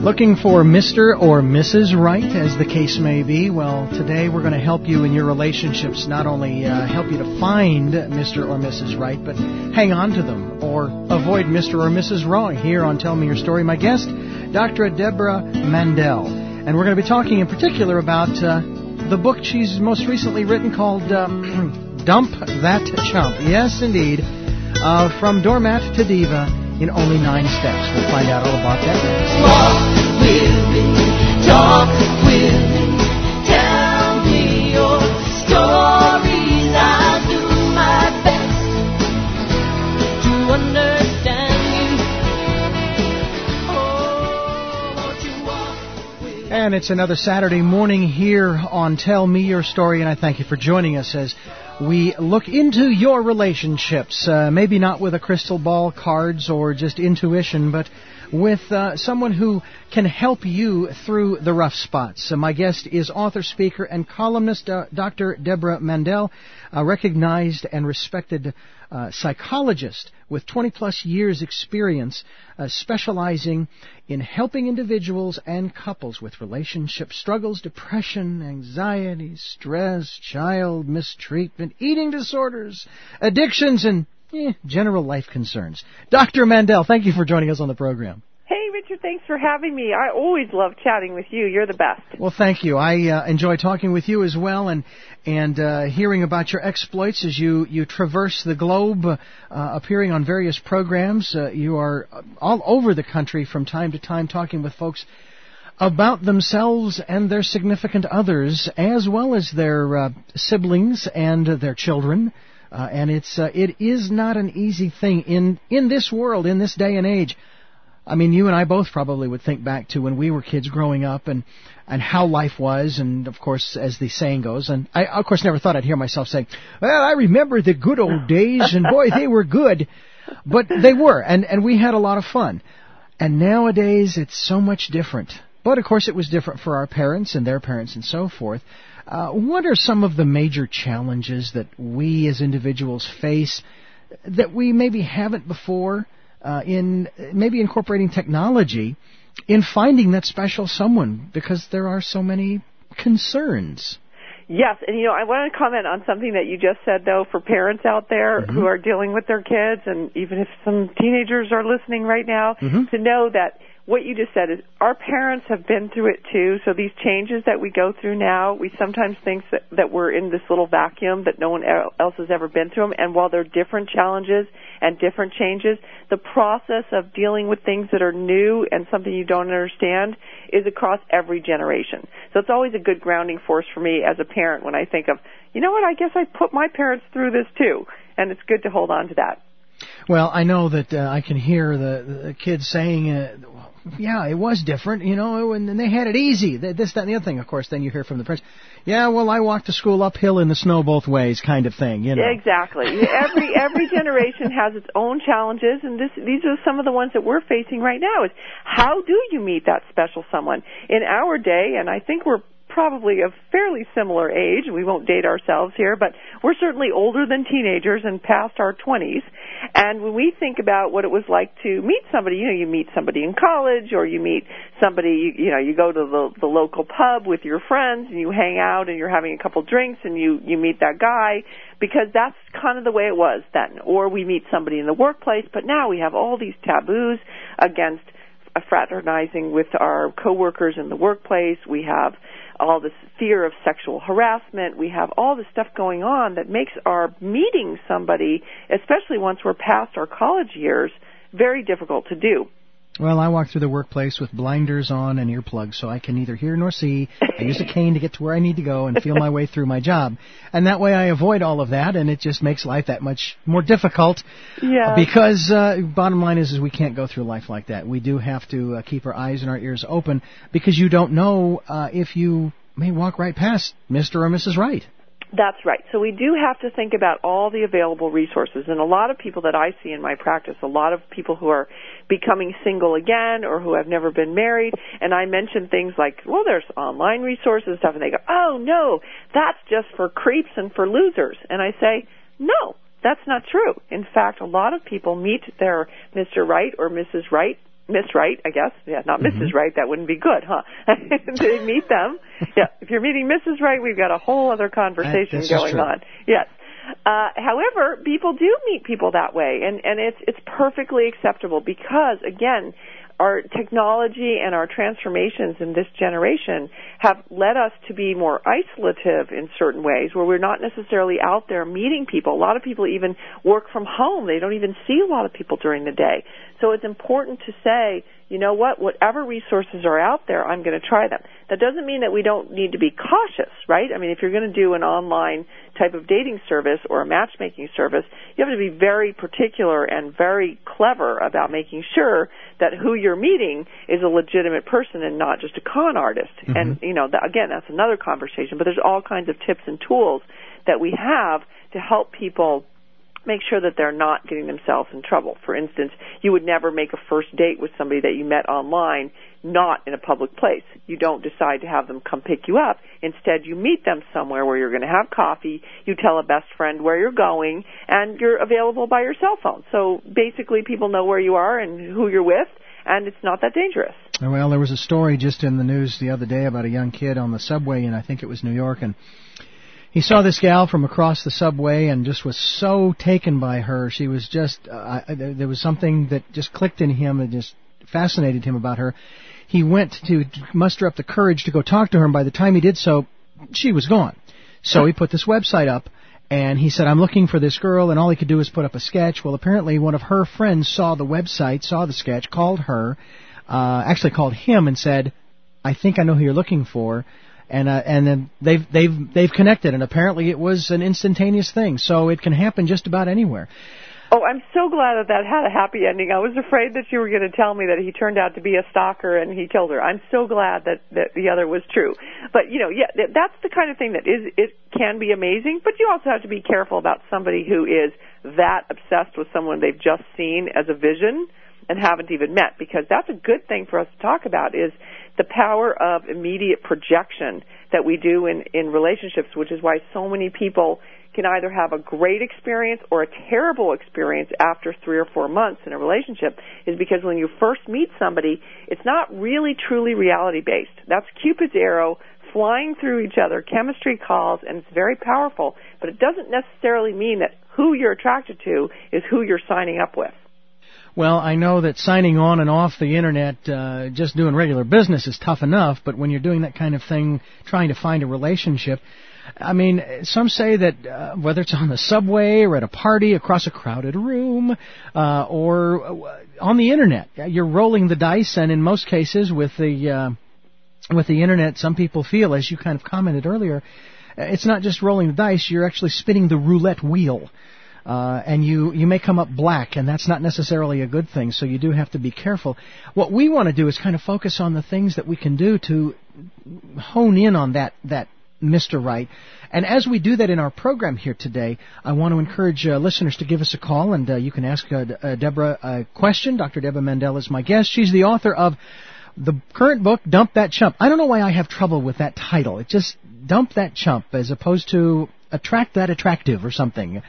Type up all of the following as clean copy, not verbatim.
Looking for Mr. or Mrs. Right, as the case may be? Well, today we're going to help you in your relationships, not only help you to find Mr. or Mrs. Right, but hang on to them or avoid Mr. or Mrs. Wrong here on Tell Me Your Story. My guest, Dr. Deborah Mandel. And we're going to be talking in particular about the book she's most recently written called Dump That Chump. Yes, indeed. From Doormat to Diva in only 9 steps. We'll find out all about that. Walk with me, talk with me, tell me your stories. I'll do my best to understand you. Oh, won't you walk with me? And it's another Saturday morning here on Tell Me Your Story, and I thank you for joining us as we look into your relationships, maybe not with a crystal ball, cards, or just intuition, but with someone who can help you through the rough spots. My guest is author, speaker, and columnist Dr. Deborah Mandel, a recognized and respected psychologist with 20-plus years' experience specializing in helping individuals and couples with relationship struggles, depression, anxiety, stress, child mistreatment, eating disorders, addictions, and general life concerns. Dr. Mandel, thank you for joining us on the program. Hey, Richard, thanks for having me. I always love chatting with you. You're the best. Well, thank you. I enjoy talking with you as well, and hearing about your exploits as you traverse the globe, appearing on various programs. You are all over the country from time to time talking with folks about themselves and their significant others, as well as their siblings and their children. And it is not an easy thing in this world, in this day and age. I mean, you and I both probably would think back to when we were kids growing up and how life was, and of course, as the saying goes, and I, of course, never thought I'd hear myself say, well, I remember the good old days, and boy, they were good. But they were, and we had a lot of fun. And nowadays, it's so much different. But, of course, it was different for our parents and their parents and so forth. What are some of the major challenges that we as individuals face that we maybe haven't before? In maybe incorporating technology in finding that special someone, because there are so many concerns. Yes, and I want to comment on something that you just said, though, for parents out there who are dealing with their kids, and even if some teenagers are listening right now, to know that what you just said is our parents have been through it too, so these changes that we go through now, we sometimes think that we're in this little vacuum, that no one else has ever been through them, and while there are different challenges and different changes, the process of dealing with things that are new and something you don't understand is across every generation. So it's always a good grounding force for me as a parent when I think of, you know what, I guess I put my parents through this too, and it's good to hold on to that. Well, I know that I can hear the kids saying, yeah, it was different, and they had it easy, this, that, and the other thing. Of course, then you hear from the parents, yeah, well, I walked to school uphill in the snow both ways kind of thing, Exactly. Every generation has its own challenges, and these are some of the ones that we're facing right now, is how do you meet that special someone? In our day, and I think we're probably of fairly similar age. We won't date ourselves here, but we're certainly older than teenagers and past our 20s. And when we think about what it was like to meet somebody, you meet somebody in college, or you meet somebody, you go to the local pub with your friends and you hang out and you're having a couple drinks and you meet that guy, because that's kind of the way it was then. Or we meet somebody in the workplace, but now we have all these taboos against fraternizing with our coworkers in the workplace. We have all this fear of sexual harassment. We have all this stuff going on that makes our meeting somebody, especially once we're past our college years, very difficult to do. Well, I walk through the workplace with blinders on and earplugs, so I can neither hear nor see. I use a cane to get to where I need to go and feel my way through my job. And that way I avoid all of that, and it just makes life that much more difficult. Yeah. Because bottom line is we can't go through life like that. We do have to keep our eyes and our ears open, because you don't know if you may walk right past Mr. or Mrs. Right. That's right. So we do have to think about all the available resources. And a lot of people that I see in my practice, a lot of people who are becoming single again or who have never been married, and I mention things like, well, there's online resources and stuff, and they go, oh, no, that's just for creeps and for losers. And I say, no, that's not true. In fact, a lot of people meet their Mr. Right or Mrs. Right Miss Right, I guess. Yeah, not Mrs. Right. That wouldn't be good, huh? They meet them. Yeah, if you're meeting Mrs. Right, we've got a whole other conversation going on. Yes. However, people do meet people that way, and it's perfectly acceptable because, again, our technology and our transformations in this generation have led us to be more isolative in certain ways where we're not necessarily out there meeting people. A lot of people even work from home. They don't even see a lot of people during the day. So it's important to say, you know what, whatever resources are out there, I'm going to try them. That doesn't mean that we don't need to be cautious, right? I mean, if you're going to do an online type of dating service or a matchmaking service, you have to be very particular and very clever about making sure that who you're meeting is a legitimate person and not just a con artist. And, you know, again, that's another conversation, but there's all kinds of tips and tools that we have to help people make sure that they're not getting themselves in trouble. For instance, you would never make a first date with somebody that you met online not in a public place. You don't decide to have them come pick you up. Instead, you meet them somewhere where you're going to have coffee, you tell a best friend where you're going, and you're available by your cell phone. So basically, people know where you are and who you're with, and it's not that dangerous. Well, there was a story just in the news the other day about a young kid on the subway in, I think it was New York, and he saw this gal from across the subway and just was so taken by her. She was just, there was something that just clicked in him and just fascinated him about her. He went to muster up the courage to go talk to her, and by the time he did so, she was gone. So he put this website up, and he said, I'm looking for this girl, and all he could do was put up a sketch. Well, apparently one of her friends saw the website, saw the sketch, called her, actually called him and said, I think I know who you're looking for. And then they've connected, and apparently it was an instantaneous thing. So it can happen just about anywhere. Oh, I'm so glad that had a happy ending. I was afraid that you were going to tell me that he turned out to be a stalker and he killed her. I'm so glad that the other was true. But, you know, yeah, that's the kind of thing that it can be amazing, but you also have to be careful about somebody who is that obsessed with someone they've just seen as a vision and haven't even met, because that's a good thing for us to talk about, is the power of immediate projection that we do in relationships, which is why so many people can either have a great experience or a terrible experience after 3 or 4 months in a relationship, is because when you first meet somebody, it's not really truly reality-based. That's Cupid's arrow flying through each other, chemistry calls, and it's very powerful, but it doesn't necessarily mean that who you're attracted to is who you're signing up with. Well, I know that signing on and off the Internet, just doing regular business is tough enough, but when you're doing that kind of thing, trying to find a relationship, I mean, some say that whether it's on the subway or at a party across a crowded room or on the Internet, you're rolling the dice, and in most cases with the Internet, some people feel, as you kind of commented earlier, it's not just rolling the dice, you're actually spinning the roulette wheel. And you may come up black, and that's not necessarily a good thing, so you do have to be careful. What we want to do is kind of focus on the things that we can do to hone in on that Mr. Right. And as we do that in our program here today, I want to encourage listeners to give us a call, and you can ask Deborah a question. Dr. Deborah Mandel is my guest. She's the author of the current book, Dump That Chump. I don't know why I have trouble with that title. It just, Dump That Chump, as opposed to Attract That Attractive or something.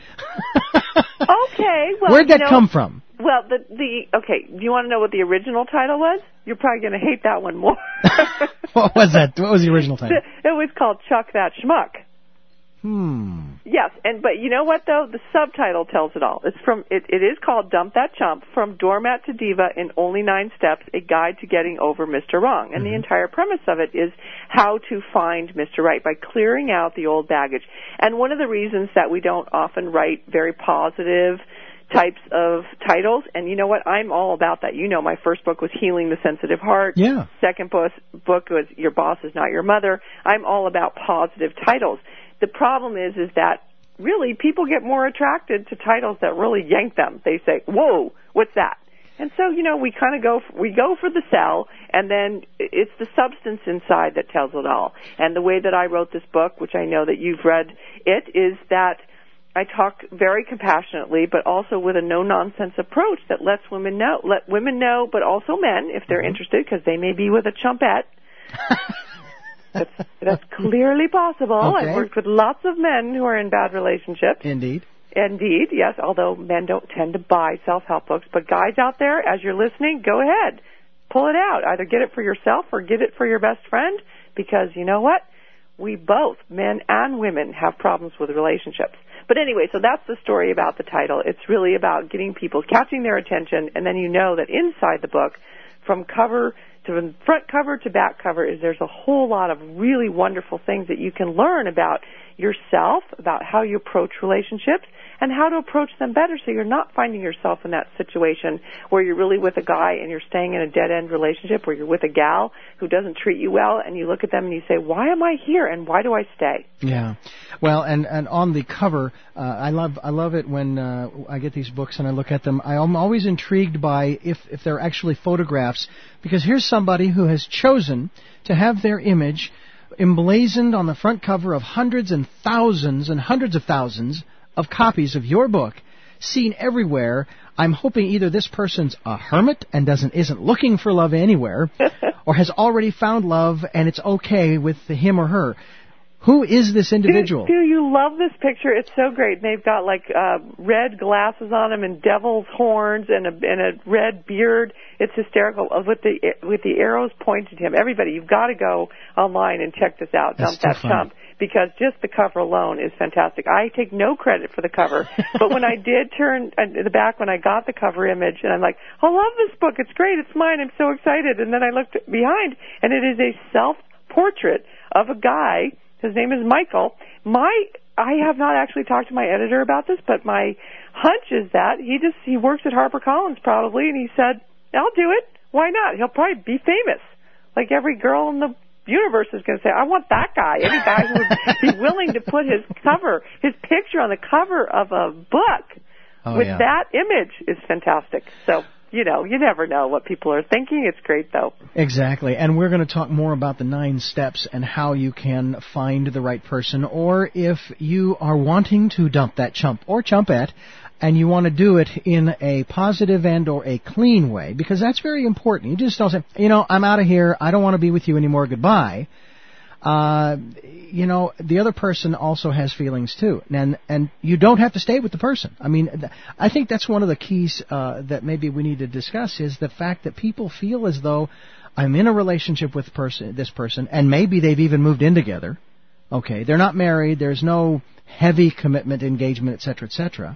Okay. Well, where'd that come from? Well, okay, do you want to know what the original title was? You're probably going to hate that one more. What was that? What was the original title? It was called Chuck That Schmuck. Yes, but you know what though? The subtitle tells it all. It is called Dump That Chump, From Doormat to Diva in Only 9 Steps, A Guide to Getting Over Mr. Wrong. And the entire premise of it is how to find Mr. Right by clearing out the old baggage. And one of the reasons that we don't often write very positive types of titles, and you know what, I'm all about that. You know, my first book was Healing the Sensitive Heart. Yeah. Second book was Your Boss Is Not Your Mother. I'm all about positive titles. The problem is that really people get more attracted to titles that really yank them. They say, whoa, what's that? And so, you know, we go for the sell, and then it's the substance inside that tells it all. And the way that I wrote this book, which I know that you've read it, is that I talk very compassionately, but also with a no-nonsense approach that let women know, but also men, if they're interested, because they may be with a chumpette. That's clearly possible. Okay. I've worked with lots of men who are in bad relationships. Indeed, yes, although men don't tend to buy self-help books. But guys out there, as you're listening, go ahead. pull it out. Either get it for yourself or get it for your best friend, because you know what? We both, men and women, have problems with relationships. But anyway, so that's the story about the title. It's really about getting people, catching their attention, and then you know that inside the book, from front cover to back cover, there's a whole lot of really wonderful things that you can learn about yourself, about how you approach relationships, and how to approach them better so you're not finding yourself in that situation where you're really with a guy and you're staying in a dead-end relationship, where you're with a gal who doesn't treat you well, and you look at them and you say, why am I here and why do I stay? Yeah. Well, and on the cover, I love it when I get these books and I look at them. I'm always intrigued by if they're actually photographs, because here's somebody who has chosen to have their image emblazoned on the front cover of hundreds and hundreds of thousands of copies of your book, seen everywhere. I'm hoping either this person's a hermit and isn't looking for love anywhere, or has already found love and it's okay with him or her. Who is this individual? Do you love this picture? It's so great. They've got like red glasses on them and devil's horns and a red beard. It's hysterical with the arrows pointed to him. Everybody, you've got to go online and check this out. Dump That Chump. Because just the cover alone is fantastic. I take no credit for the cover, but when I did turn the back, when I got the cover image, and I'm like, I love this book. It's great. It's mine. I'm so excited. And then I looked behind, and it is a self-portrait of a guy. His name is Michael. I have not actually talked to my editor about this, but my hunch is that he works at HarperCollins probably, and he said, I'll do it. Why not? He'll probably be famous. Like every girl in the universe is going to say, I want that guy. Any guy who would be willing to put his picture on the cover of a book with that image is fantastic. So, you never know what people are thinking. It's great, though. Exactly. And we're going to talk more about the 9 steps and how you can find the right person, or if you are wanting to dump that chump or chumpette, and you want to do it in a positive and or a clean way, because that's very important. You just don't say, I'm out of here, I don't want to be with you anymore, goodbye. The other person also has feelings too, and you don't have to stay with the person. I mean, I think that's one of the keys that maybe we need to discuss, is the fact that people feel as though I'm in a relationship with this person, and maybe they've even moved in together. Okay, they're not married, there's no heavy commitment, engagement, etc., etc.,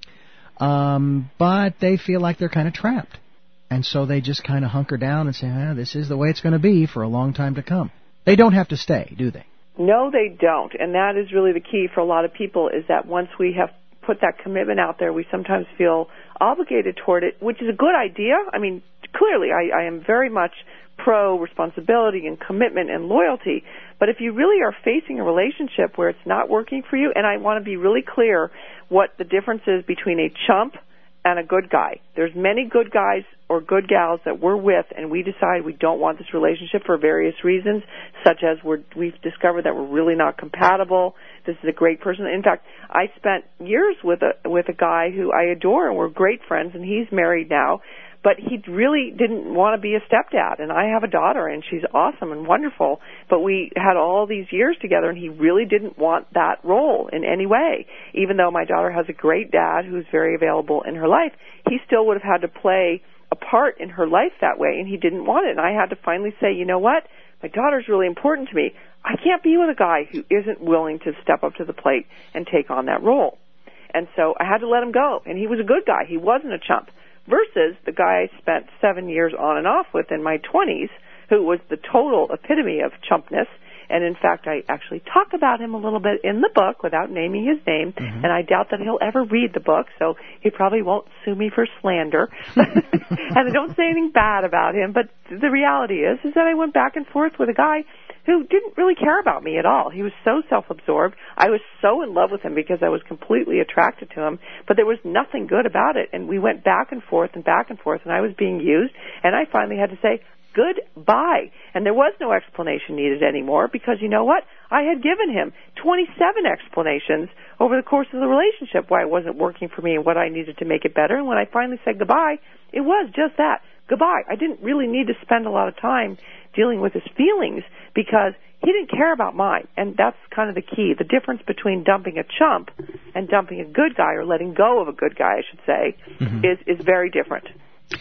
but they feel like they're kind of trapped. And so they just kind of hunker down and say, this is the way it's going to be for a long time to come. They don't have to stay, do they? No, they don't. And that is really the key for a lot of people, is that once we have put that commitment out there, we sometimes feel obligated toward it, which is a good idea. I mean, clearly, I am very much pro-responsibility and commitment and loyalty. But if you really are facing a relationship where it's not working for you, and I want to be really clear what the difference is between a chump and a good guy. There's many good guys or good gals that we're with, and we decide we don't want this relationship for various reasons, such as we've discovered that we're really not compatible. This is a great person. In fact, I spent years with a guy who I adore, and we're great friends, and he's married now. But he really didn't want to be a stepdad, and I have a daughter, and she's awesome and wonderful, but we had all these years together, and he really didn't want that role in any way. Even though my daughter has a great dad who's very available in her life, he still would have had to play a part in her life that way, and he didn't want it. And I had to finally say, you know what? My daughter's really important to me. I can't be with a guy who isn't willing to step up to the plate and take on that role. And so I had to let him go, and he was a good guy. He wasn't a chump. Versus the guy I spent 7 years on and off with in my 20s, who was the total epitome of chumpness. And in fact, I actually talk about him a little bit in the book without naming his name, and I doubt that he'll ever read the book, so he probably won't sue me for slander. And I don't say anything bad about him, but the reality is that I went back and forth with a guy who didn't really care about me at all. He was so self-absorbed. I was so in love with him because I was completely attracted to him, but there was nothing good about it. And we went back and forth, and I was being used, and I finally had to say goodbye. And there was no explanation needed anymore, because you know what? I had given him 27 explanations over the course of the relationship why it wasn't working for me and what I needed to make it better. And when I finally said goodbye, it was just that, goodbye. I didn't really need to spend a lot of time dealing with his feelings, because he didn't care about mine. And that's kind of the key. The difference between dumping a chump and dumping a good guy, or letting go of a good guy, I should say, is very different.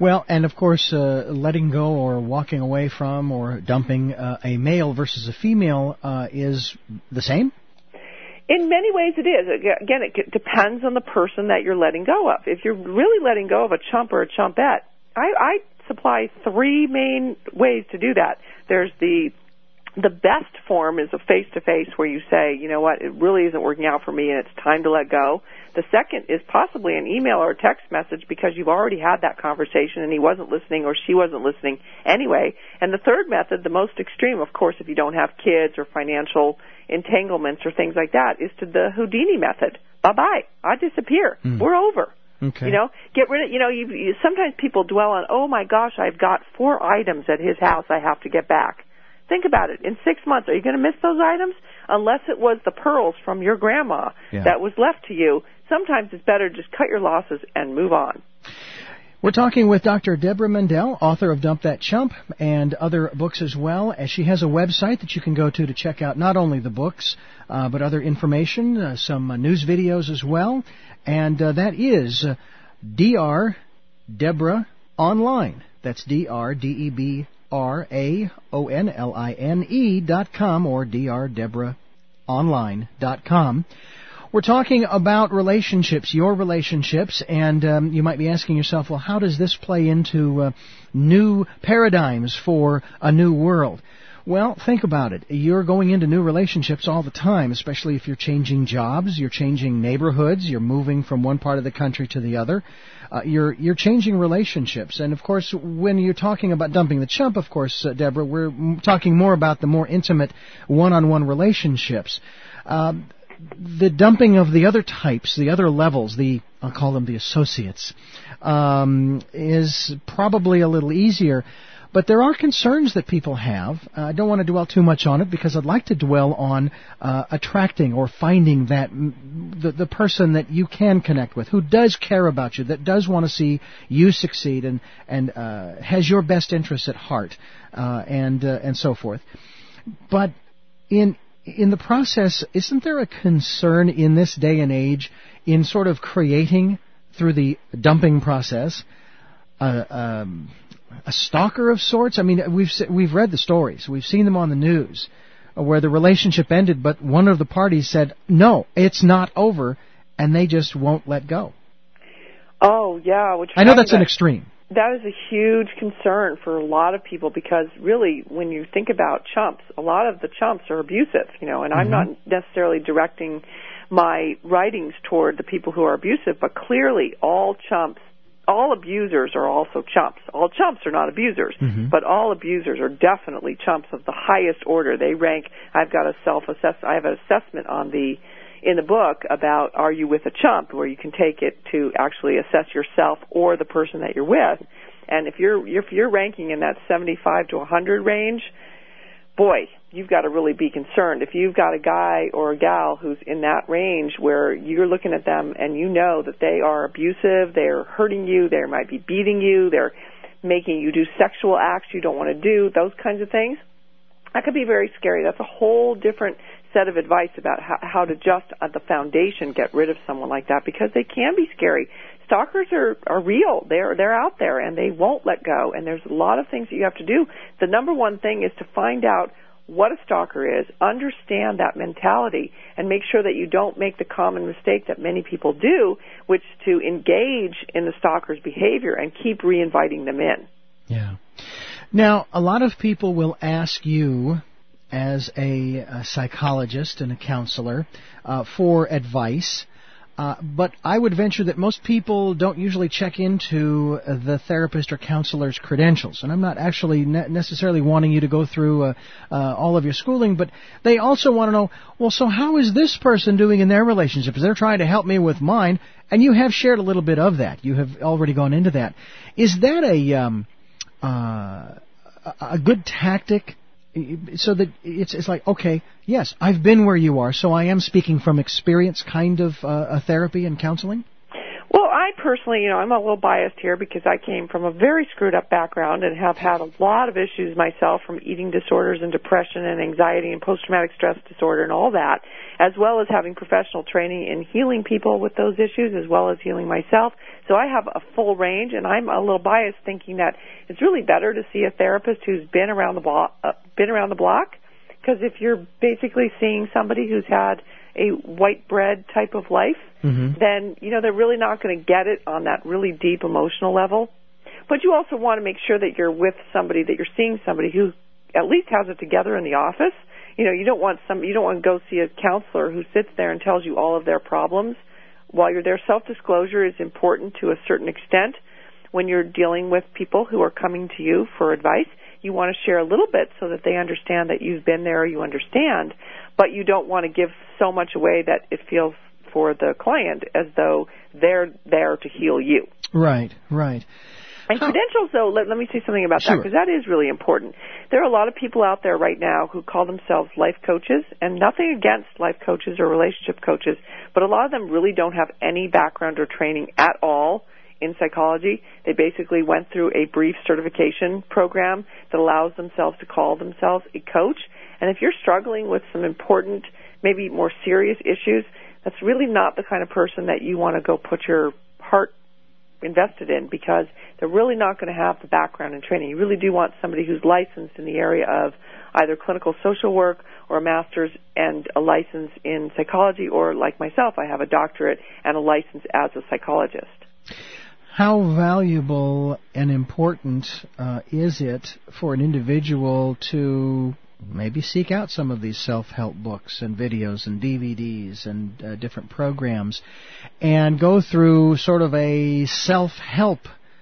Well, and of course, letting go or walking away from or dumping a male versus a female is the same? In many ways it is. Again, it depends on the person that you're letting go of. If you're really letting go of a chump or a chumpette, I supply three main ways to do that. There's the best form is a face-to-face where you say, you know what, it really isn't working out for me and it's time to let go. The second is possibly an email or a text message because you've already had that conversation and he wasn't listening or she wasn't listening anyway. And the third method, the most extreme, of course, if you don't have kids or financial entanglements or things like that, is to the Houdini method. Bye-bye. I disappear. We're over. Okay. You know, get rid of, sometimes people dwell on, oh my gosh, I've got 4 items at his house I have to get back. Think about it. In 6 months, are you going to miss those items? Unless it was the pearls from your grandma that was left to you, sometimes it's better to just cut your losses and move on. We're talking with Dr. Deborah Mendel, author of Dump That Chump and other books as well. As she has a website that you can go to check out not only the books, but other information, some news videos as well. And that is Dr. Deborah Online. That's DrDebraOnline.com or DrDebraOnline.com. We're talking about relationships, your relationships, and you might be asking yourself, well, how does this play into new paradigms for a new world? Well, think about it. You're going into new relationships all the time, especially if you're changing jobs, you're changing neighborhoods, you're moving from one part of the country to the other. You're changing relationships. And, of course, when you're talking about dumping the chump, of course, Deborah, we're talking more about the more intimate one-on-one relationships. The dumping of the other types, the other levels, I'll call them the associates, is probably a little easier. But there are concerns that people have. I don't want to dwell too much on it because I'd like to dwell on attracting or finding that the person that you can connect with, who does care about you, that does want to see you succeed and has your best interests at heart, and so forth. But in the process, isn't there a concern in this day and age in sort of creating, through the dumping process, a stalker of sorts? I mean, we've read the stories. We've seen them on the news where the relationship ended, but one of the parties said, no, it's not over, and they just won't let go. Oh, yeah. I know that's an extreme. That is a huge concern for a lot of people because really when you think about chumps, a lot of the chumps are abusive, and I'm not necessarily directing my writings toward the people who are abusive, but clearly all abusers are also chumps. All chumps are not abusers, but all abusers are definitely chumps of the highest order. They rank, I have an assessment in the book about are you with a chump, where you can take it to actually assess yourself or the person that you're with. And if you're ranking in that 75 to 100 range, boy, you've got to really be concerned. If you've got a guy or a gal who's in that range where you're looking at them and you know that they are abusive, they're hurting you, they might be beating you, they're making you do sexual acts you don't want to do, those kinds of things, that could be very scary. That's a whole different set of advice about how to just at the foundation get rid of someone like that, because they can be scary. Stalkers are real. They're out there and they won't let go, and there's a lot of things that you have to do. The number one thing is to find out what a stalker is, understand that mentality, and make sure that you don't make the common mistake that many people do, which is to engage in the stalker's behavior and keep re-inviting them in. Yeah. Now, a lot of people will ask you, as a psychologist and a counselor, for advice. But I would venture that most people don't usually check into the therapist or counselor's credentials. And I'm not actually necessarily wanting you to go through all of your schooling, but they also want to know, well, so how is this person doing in their relationship? They're trying to help me with mine, and you have shared a little bit of that. You have already gone into that. Is that a good tactic? So that it's like, okay, yes, I've been where you are, so I am speaking from experience kind of therapy and counseling? Well, I personally, I'm a little biased here because I came from a very screwed up background and have had a lot of issues myself, from eating disorders and depression and anxiety and post-traumatic stress disorder and all that, as well as having professional training in healing people with those issues, as well as healing myself. So I have a full range, and I'm a little biased thinking that it's really better to see a therapist who's been around the block, because if you're basically seeing somebody who's had a white bread type of life, then, they're really not going to get it on that really deep emotional level. But you also want to make sure that you're with somebody, that you're seeing somebody who at least has it together in the office. You don't want to go see a counselor who sits there and tells you all of their problems. While you're there, self-disclosure is important to a certain extent. When you're dealing with people who are coming to you for advice, you want to share a little bit so that they understand that you've been there, you understand, but you don't want to give so much away that it feels for the client as though they're there to heal you. Right. And credentials, though, let me say something about that, because that is really important. There are a lot of people out there right now who call themselves life coaches, and nothing against life coaches or relationship coaches, but a lot of them really don't have any background or training at all in psychology. They basically went through a brief certification program that allows themselves to call themselves a coach. And if you're struggling with some important, maybe more serious issues, that's really not the kind of person that you want to go put your heart invested in, because they're really not going to have the background and training. You really do want somebody who's licensed in the area of either clinical social work or a master's and a license in psychology, or like myself, I have a doctorate and a license as a psychologist. How valuable and important is it for an individual to maybe seek out some of these self-help books and videos and DVDs and different programs and go through sort of a self-help,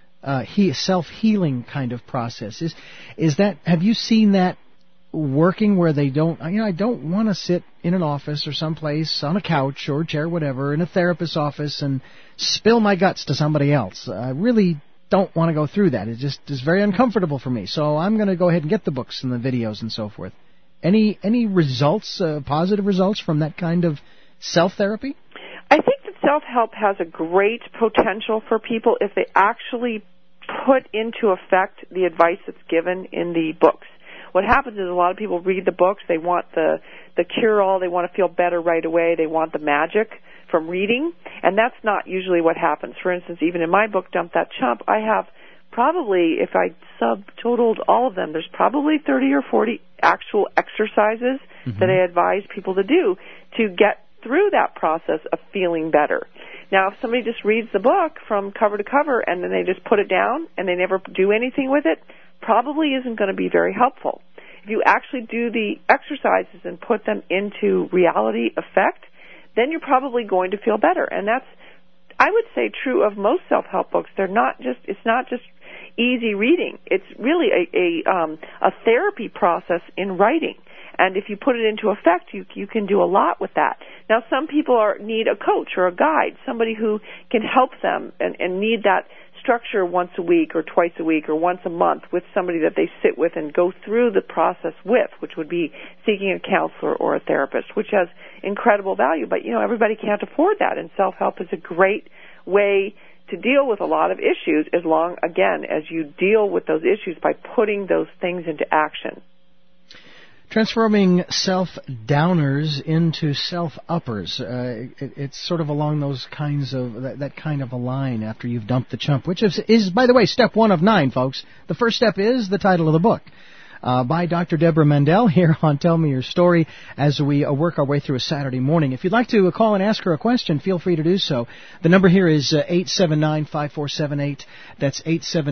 self-healing kind of process? Is that, have you seen that working where they don't, I don't want to sit in an office or someplace on a couch or a chair, whatever, in a therapist's office and spill my guts to somebody else. I really don't want to go through that. It just is very uncomfortable for me. So I'm going to go ahead and get the books and the videos and so forth. Any results, positive results from that kind of self-therapy? I think that self-help has a great potential for people if they actually put into effect the advice that's given in the books. What happens is a lot of people read the books, they want the cure-all, they want to feel better right away, they want the magic from reading, and that's not usually what happens. For instance, even in my book, Dump That Chump, I have probably, if I subtotaled all of them, there's probably 30 or 40 actual exercises that I advise people to do to get through that process of feeling better. Now, if somebody just reads the book from cover to cover and then they just put it down and they never do anything with it, probably isn't going to be very helpful. If you actually do the exercises and put them into reality effect, then you're probably going to feel better. And that's, I would say, true of most self-help books. It's not just easy reading. It's really a therapy process in writing. And if you put it into effect, you can do a lot with that. Now, some people need a coach or a guide, somebody who can help them and need that structure once a week or twice a week or once a month with somebody that they sit with and go through the process with, which would be seeking a counselor or a therapist, which has incredible value. But, everybody can't afford that, and self-help is a great way to deal with a lot of issues as long, again, as you deal with those issues by putting those things into action. Transforming self-downers into self-uppers. It's sort of along those kinds of, that kind of a line after you've dumped the chump, which is, by the way, step 1 of 9, folks. The first step is the title of the book. By Dr. Deborah Mandel here on Tell Me Your Story as we work our way through a Saturday morning. If you'd like to call and ask her a question, feel free to do so. The number here is 879-5478. That's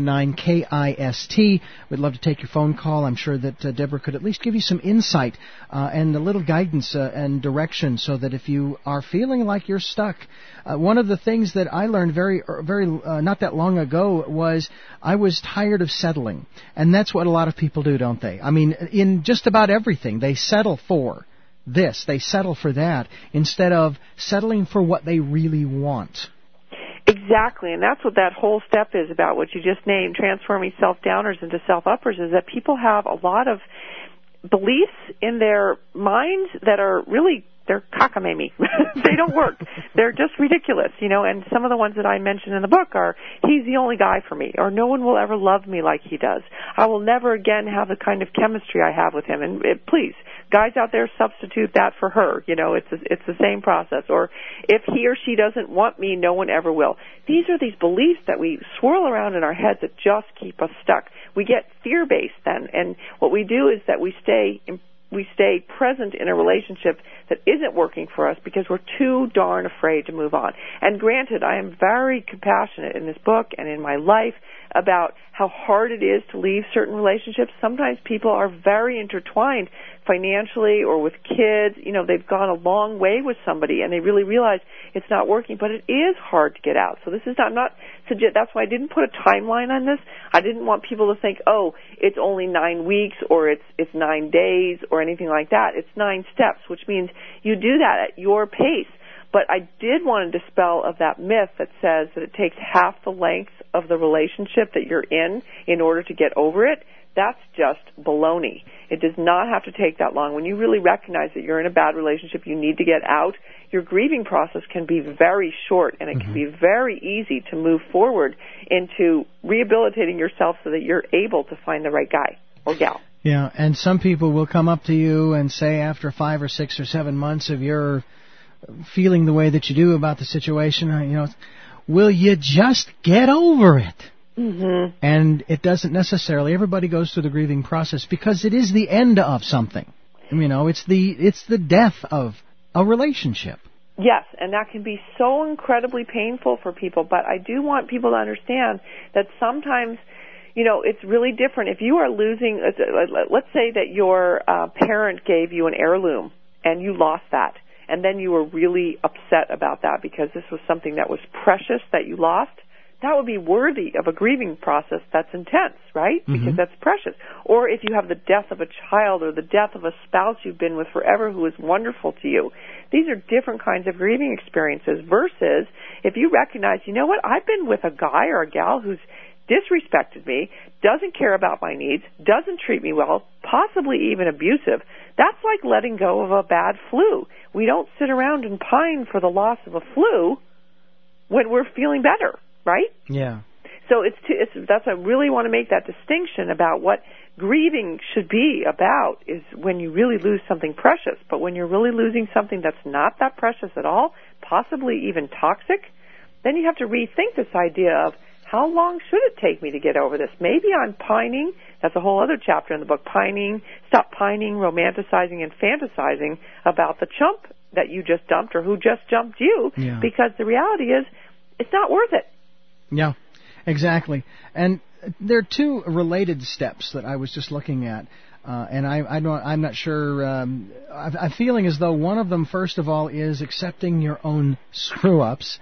879-KIST. We'd love to take your phone call. I'm sure that Deborah could at least give you some insight and a little guidance and direction so that if you are feeling like you're stuck, one of the things that I learned very not that long ago was I was tired of settling. And that's what a lot of people do, don't they? I mean, in just about everything, they settle for this, they settle for that, instead of settling for what they really want. Exactly, and that's what that whole step is about, what you just named, transforming self-downers into self-uppers, is that people have a lot of beliefs in their minds that are really they're cockamamie. They don't work. They're just ridiculous, and some of the ones that I mentioned in the book are, he's the only guy for me, or no one will ever love me like he does. I will never again have the kind of chemistry I have with him. And please, guys out there, substitute that for her. It's the same process. Or if he or she doesn't want me, no one ever will. These are these beliefs that we swirl around in our heads that just keep us stuck. We get fear-based then, and what we do is that we stay present in a relationship that isn't working for us because we're too darn afraid to move on. And granted, I am very compassionate in this book and in my life about how hard it is to leave certain relationships. Sometimes people are very intertwined financially or with kids. They've gone a long way with somebody and they really realize it's not working, but it is hard to get out. So this is that's why I didn't put a timeline on this. I didn't want people to think, oh, it's only 9 weeks or it's 9 days or anything like that. It's 9 steps, which means you do that at your pace. But I did want to dispel of that myth that says that it takes half the length of the relationship that you're in order to get over it. That's just baloney. It does not have to take that long. When you really recognize that you're in a bad relationship, you need to get out, your grieving process can be very short, and it can be very easy to move forward into rehabilitating yourself so that you're able to find the right guy or gal. Yeah, and some people will come up to you and say after 5 or 6 or 7 months of your feeling the way that you do about the situation, will you just get over it? Mm-hmm. And it doesn't necessarily. Everybody goes through the grieving process because it is the end of something. It's the death of a relationship. Yes, and that can be so incredibly painful for people. But I do want people to understand that sometimes, it's really different. If you are losing, let's say that your parent gave you an heirloom and you lost that. And then you were really upset about that because this was something that was precious that you lost. That would be worthy of a grieving process that's intense, right? Because that's precious. Or if you have the death of a child or the death of a spouse you've been with forever who is wonderful to you. These are different kinds of grieving experiences versus if you recognize, I've been with a guy or a gal who's disrespected me, doesn't care about my needs, doesn't treat me well, possibly even abusive. That's like letting go of a bad flu. We don't sit around and pine for the loss of a flu when we're feeling better, right? Yeah. So that's I really want to make that distinction about what grieving should be about is when you really lose something precious. But when you're really losing something that's not that precious at all, possibly even toxic, then you have to rethink this idea of how long should it take me to get over this? Maybe I'm pining. That's a whole other chapter in the book. Stop pining, romanticizing, and fantasizing about the chump that you just dumped or who just jumped you. Yeah. Because the reality is, it's not worth it. Yeah, exactly. And there are 2 related steps that I was just looking at. And I'm not sure. I'm feeling as though one of them, first of all, is accepting your own screw-ups.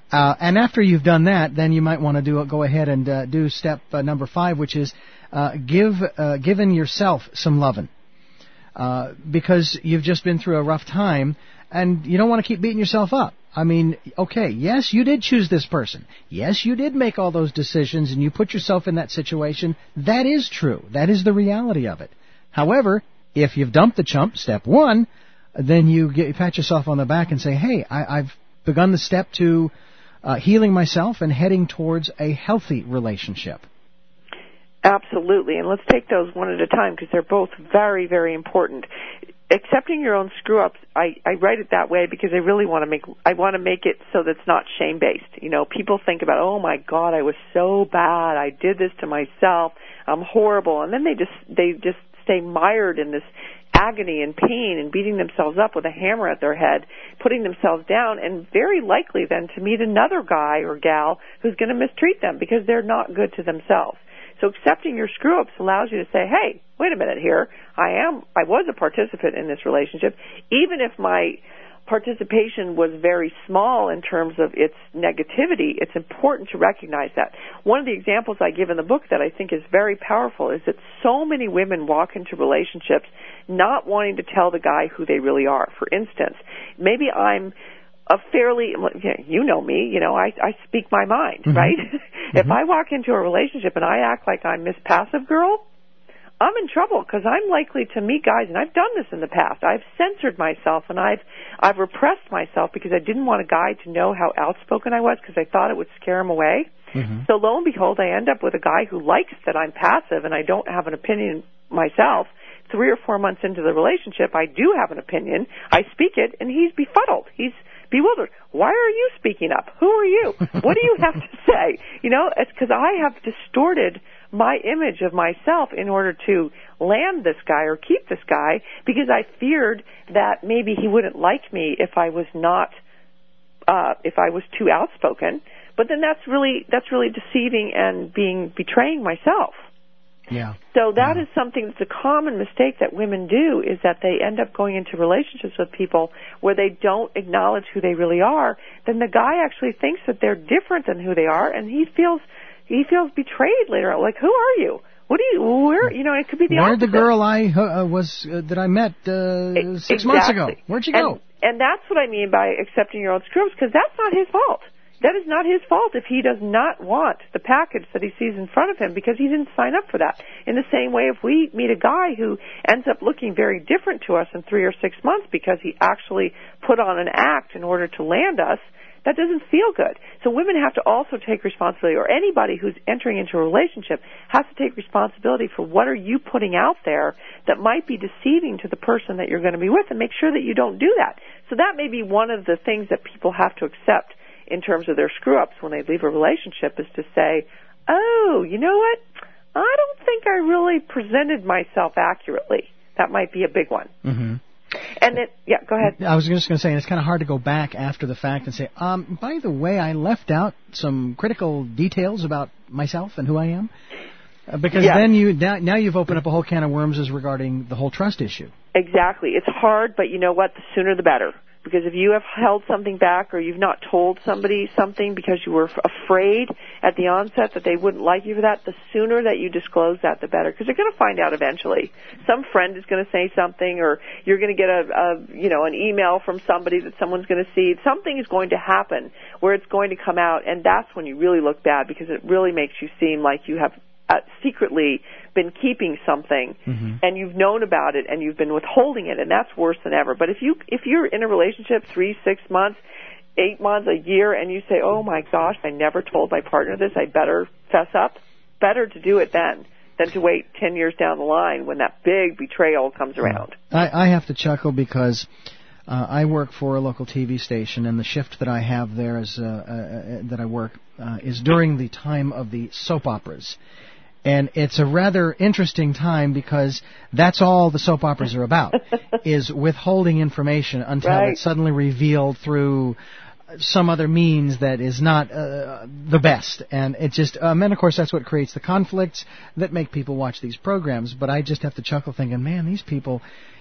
And after you've done that, then you might want to go ahead and do step number 5, which is giving yourself some loving. Because you've just been through a rough time, and you don't want to keep beating yourself up. Okay, yes, you did choose this person. Yes, you did make all those decisions, and you put yourself in that situation. That is true. That is the reality of it. However, if you've dumped the chump, step 1, then you pat yourself on the back and say, hey, I've begun the step to healing myself and heading towards a healthy relationship. Absolutely, and let's take those one at a time because they're both very, very important. Accepting your own screw-ups, I write it that way because I really want to make it so that it's not shame-based. People think about, oh my God, I was so bad, I did this to myself, I'm horrible, and then they just stay mired in this agony and pain and beating themselves up with a hammer at their head, putting themselves down, and very likely then to meet another guy or gal who's going to mistreat them because they're not good to themselves. So accepting your screw-ups allows you to say, hey, wait a minute here, I was a participant in this relationship, even if my participation was very small in terms of its negativity, it's important to recognize that. One of the examples I give in the book that I think is very powerful is that so many women walk into relationships not wanting to tell the guy who they really are. For instance, maybe I'm a fairly, you know me, I speak my mind, right? If I walk into a relationship and I act like I'm Miss Passive Girl, I'm in trouble because I'm likely to meet guys, and I've done this in the past. I've censored myself, and I've repressed myself because I didn't want a guy to know how outspoken I was because I thought it would scare him away. Mm-hmm. So lo and behold, I end up with a guy who likes that I'm passive and I don't have an opinion myself. 3 or 4 months into the relationship, I do have an opinion. I speak it, and he's befuddled. He's bewildered. Why are you speaking up? Who are you? What do you have to say? You know, it's because I have distorted my image of myself in order to land this guy or keep this guy because I feared that maybe he wouldn't like me if I was not, if I was too outspoken. But then that's really deceiving and betraying myself. Yeah. So that is something that's a common mistake that women do, is that they end up going into relationships with people where they don't acknowledge who they really are. Then the guy actually thinks that they're different than who they are, and he feels betrayed later on. Like, who are you? What do you? Where? You know, it could be the opposite. Where'd the girl that I met 6 months ago? Where'd she go? And that's what I mean by accepting your own screw-ups, because that's not his fault. That is not his fault if he does not want the package that he sees in front of him because he didn't sign up for that. In the same way, if we meet a guy who ends up looking very different to us in 3 or 6 months because he actually put on an act in order to land us, that doesn't feel good. So women have to also take responsibility, or anybody who's entering into a relationship has to take responsibility for what are you putting out there that might be deceiving to the person that you're going to be with, and make sure that you don't do that. So that may be one of the things that people have to accept in terms of their screw-ups when they leave a relationship, is to say, oh, you know what? I don't think I really presented myself accurately. That might be a big one. Mm-hmm. And then, yeah, go ahead. I was just going to say, and it's kind of hard to go back after the fact and say, by the way, I left out some critical details about myself and who I am. Because then now you've opened up a whole can of worms as regarding the whole trust issue. Exactly. It's hard, but you know what? The sooner the better. Because if you have held something back, or you've not told somebody something because you were afraid at the onset that they wouldn't like you for that, the sooner that you disclose that, the better. Because they're going to find out eventually. Some friend is going to say something, or you're going to get an email from somebody that someone's going to see. Something is going to happen where it's going to come out, and that's when you really look bad, because it really makes you seem like you have secretly been keeping something, mm-hmm. and you've known about it and you've been withholding it, and that's worse than ever. But if you're in a relationship 3, 6 months, 8 months, a year, and you say, oh my gosh, I never told my partner this, I better fess up, better to do it then than to wait 10 years down the line when that big betrayal comes around. I have to chuckle because I work for a local TV station, and the shift that I have there is that I work is during the time of the soap operas. And it's a rather interesting time because that's all the soap operas are about, is withholding information until it's suddenly revealed through some other means that is not the best. And it just, and of course that's what creates the conflicts that make people watch these programs. But I just have to chuckle thinking, man, these people,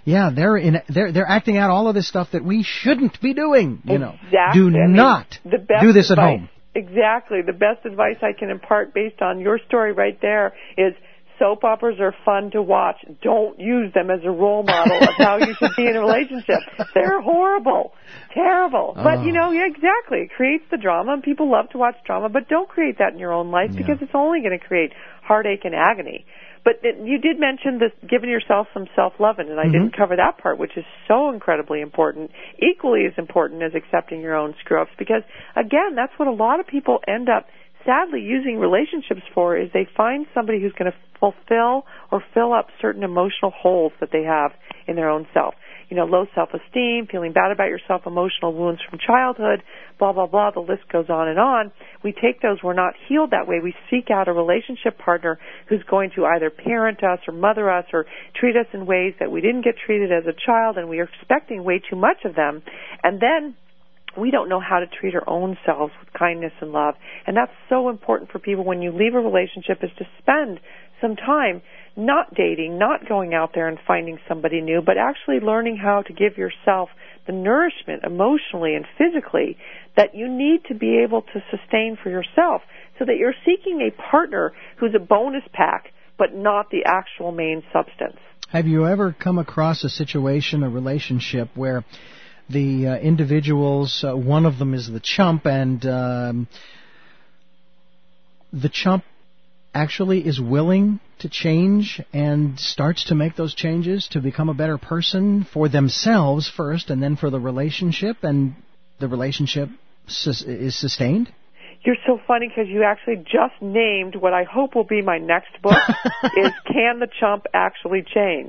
they're acting out all of this stuff that we shouldn't be doing. You know, do not do this at home. Exactly. The best advice I can impart based on your story right there is soap operas are fun to watch. Don't use them as a role model of how you should be in a relationship. They're horrible. Terrible. But, exactly. It creates the drama, and people love to watch drama, but don't create that in your own life because it's only going to create heartache and agony. But you did mention this, giving yourself some self-loving, and I didn't cover that part, which is so incredibly important, equally as important as accepting your own screw-ups, because, again, that's what a lot of people end up sadly using relationships for, is they find somebody who's going to fulfill or fill up certain emotional holes that they have in their own self. Low self-esteem, feeling bad about yourself, emotional wounds from childhood, blah, blah, blah, the list goes on and on. We take those, we're not healed that way. We seek out a relationship partner who's going to either parent us or mother us or treat us in ways that we didn't get treated as a child, and we are expecting way too much of them. And then we don't know how to treat our own selves with kindness and love. And that's so important for people when you leave a relationship, is to spend some time not dating, not going out there and finding somebody new, but actually learning how to give yourself the nourishment emotionally and physically that you need to be able to sustain for yourself, so that you're seeking a partner who's a bonus pack, but not the actual main substance. Have you ever come across a situation, a relationship, where the individuals, one of them is the chump, and the chump actually is willing to change and starts to make those changes to become a better person for themselves first and then for the relationship, and the relationship is sustained? You're so funny because you actually just named what I hope will be my next book, is Can the Chump Actually Change?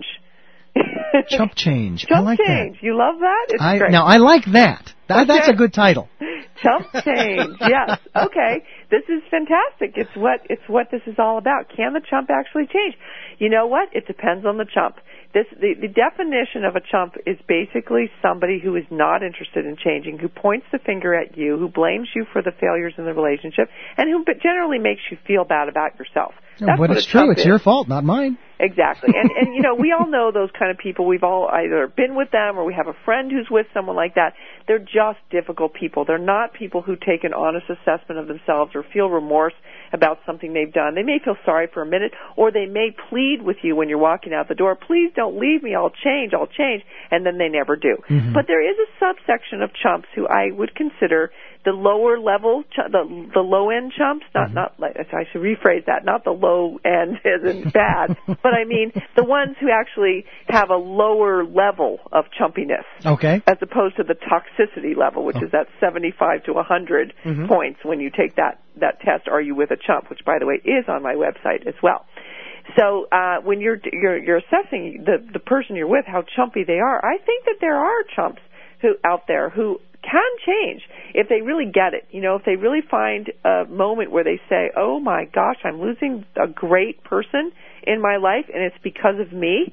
Chump change. Chump I like change. that. You love that? It's great. Now, I like that. That's a good title. Chump change. Yes. Okay. This is fantastic. It's what this is all about. Can the chump actually change? You know what? It depends on the chump. The definition of a chump is basically somebody who is not interested in changing, who points the finger at you, who blames you for the failures in the relationship, and who generally makes you feel bad about yourself. That's but what it's a true. chump It's is. your fault, not mine. Exactly. And you know, we all know those kind of people. We've all either been with them or we have a friend who's with someone like that. They're just difficult people. They're not people who take an honest assessment of themselves or feel remorse about something they've done. They may feel sorry for a minute, or they may plead with you when you're walking out the door, please don't leave me, I'll change, and then they never do. Mm-hmm. But there is a subsection of chumps who I would consider the lower level, the low end chumps. Not I should rephrase that. Not the low end as in bad, but I mean the ones who actually have a lower level of chumpiness. Okay. As opposed to the toxicity level, which is that 75 to 100 points when you take that test. Are you with a chump? Which, by the way, is on my website as well. So when you're assessing the person you're with, how chumpy they are, I think that there are chumps out there who can change if they really get it. You know, if they really find a moment where they say, oh my gosh, I'm losing a great person in my life and it's because of me,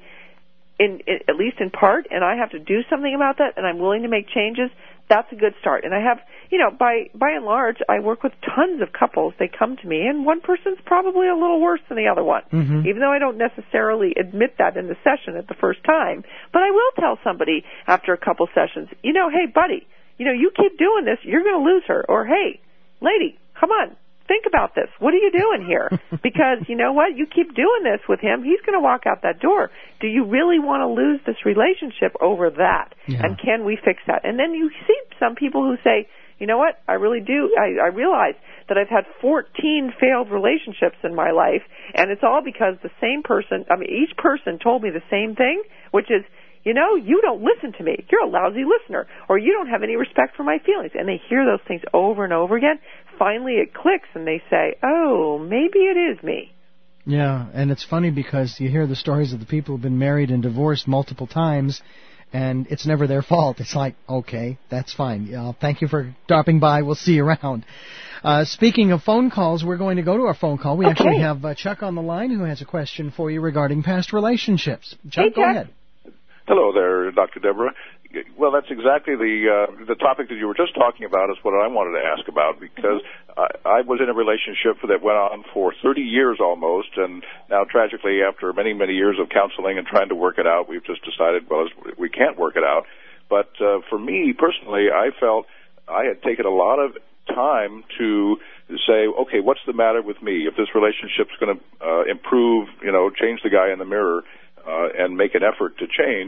at least in part, and I have to do something about that and I'm willing to make changes, that's a good start. And I have, you know, by and large, I work with tons of couples. They come to me, and one person's probably a little worse than the other one, even though I don't necessarily admit that in the session at the first time. But I will tell somebody after a couple sessions, you know, hey, buddy, you know, you keep doing this, you're going to lose her. Or, hey, lady, come on, think about this. What are you doing here? Because, you know what, you keep doing this with him, he's going to walk out that door. Do you really want to lose this relationship over that? Yeah. And can we fix that? And then you see some people who say, you know what, I really do. I realize that I've had 14 failed relationships in my life, and it's all because the same person, each person told me the same thing, which is, you know, you don't listen to me. You're a lousy listener. Or you don't have any respect for my feelings. And they hear those things over and over again. Finally it clicks and they say, oh, maybe it is me. Yeah, and it's funny because you hear the stories of the people who've been married and divorced multiple times, and it's never their fault. It's like, okay, that's fine. Thank you for dropping by. We'll see you around. Speaking of phone calls, we're going to go to our phone call. We actually have Chuck on the line who has a question for you regarding past relationships. Chuck, go ahead. Hello there, Dr. Deborah. Well, that's exactly the topic that you were just talking about is what I wanted to ask about, because I was in a relationship that went on for 30 years almost, and now tragically after many, many years of counseling and trying to work it out, we've just decided, well, we can't work it out. But for me personally, I felt I had taken a lot of time to say, okay, what's the matter with me? If this relationship's going to improve, you know, change the guy in the mirror, and make an effort to change,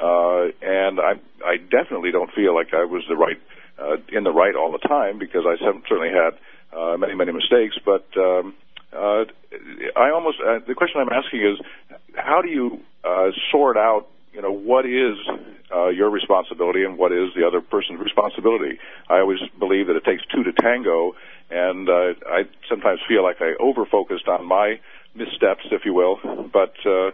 and I definitely don't feel like I was in the right all the time, because I certainly had many, many mistakes. But the question I'm asking is, how do you sort out, you know, what is your responsibility and what is the other person's responsibility? I always believe that it takes two to tango, and I sometimes feel like I over-focused on my missteps, if you will, but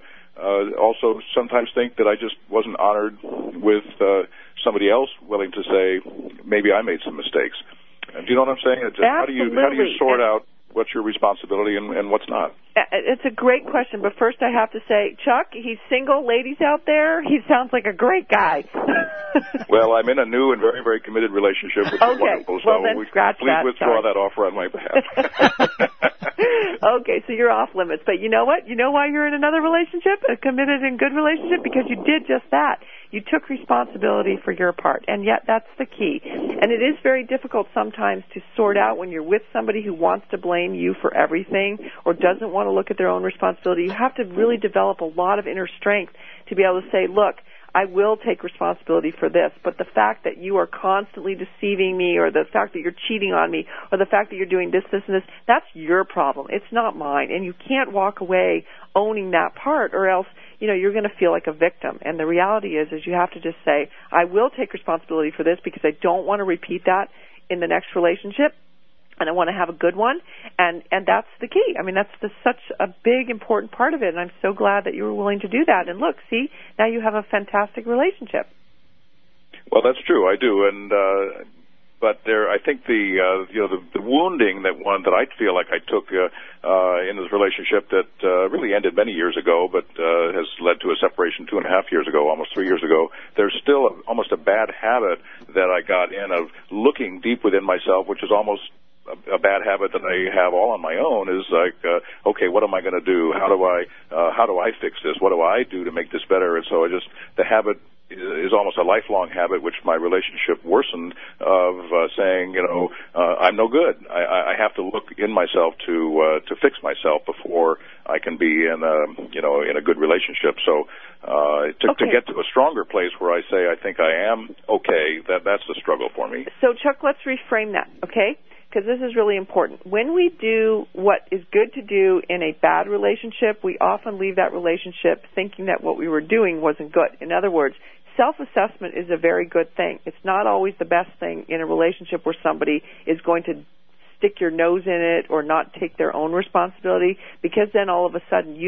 also sometimes think that I just wasn't honored with somebody else willing to say, maybe I made some mistakes. Do you know what I'm saying? How do you sort out what's your responsibility and what's not? It's a great question, but first I have to say, Chuck, he's single. Ladies out there, he sounds like a great guy. Well, I'm in a new and very, very committed relationship, which is wonderful. Well, then scratch please that. Withdraw that offer on my behalf. Okay, so you're off limits. But you know what? You know why you're in another relationship, a committed and good relationship? Because you did just that. You took responsibility for your part, and yet that's the key. And it is very difficult sometimes to sort out when you're with somebody who wants to blame you for everything or doesn't want to look at their own responsibility. You have to really develop a lot of inner strength to be able to say, look, I will take responsibility for this, but the fact that you are constantly deceiving me, or the fact that you're cheating on me, or the fact that you're doing this, this, and this, that's your problem. It's not mine. And you can't walk away owning that part, or else, you're going to feel like a victim. And the reality is you have to just say, I will take responsibility for this because I don't want to repeat that in the next relationship, and I want to have a good one, and that's the key. I mean, that's such a big, important part of it, and I'm so glad that you were willing to do that. And look, see, now you have a fantastic relationship. Well, that's true, I do, and but I think the wounding that I feel like I took in this relationship that really ended many years ago, but has led to a separation 2.5 years ago, almost 3 years ago. There's still almost a bad habit that I got in of looking deep within myself, which is almost a bad habit that I have all on my own, is like, okay, what am I going to do? How do I fix this? What do I do to make this better? And so the habit is almost a lifelong habit, which my relationship worsened, of saying, I'm no good. I have to look in myself to fix myself before I can be in a good relationship. So to get to a stronger place where I say I think I am okay, that's the struggle for me. So Chuck, let's reframe that, okay? Because this is really important. When we do what is good to do in a bad relationship, we often leave that relationship thinking that what we were doing wasn't good. In other words, self-assessment is a very good thing. It's not always the best thing in a relationship where somebody is going to stick your nose in it or not take their own responsibility, because then all of a sudden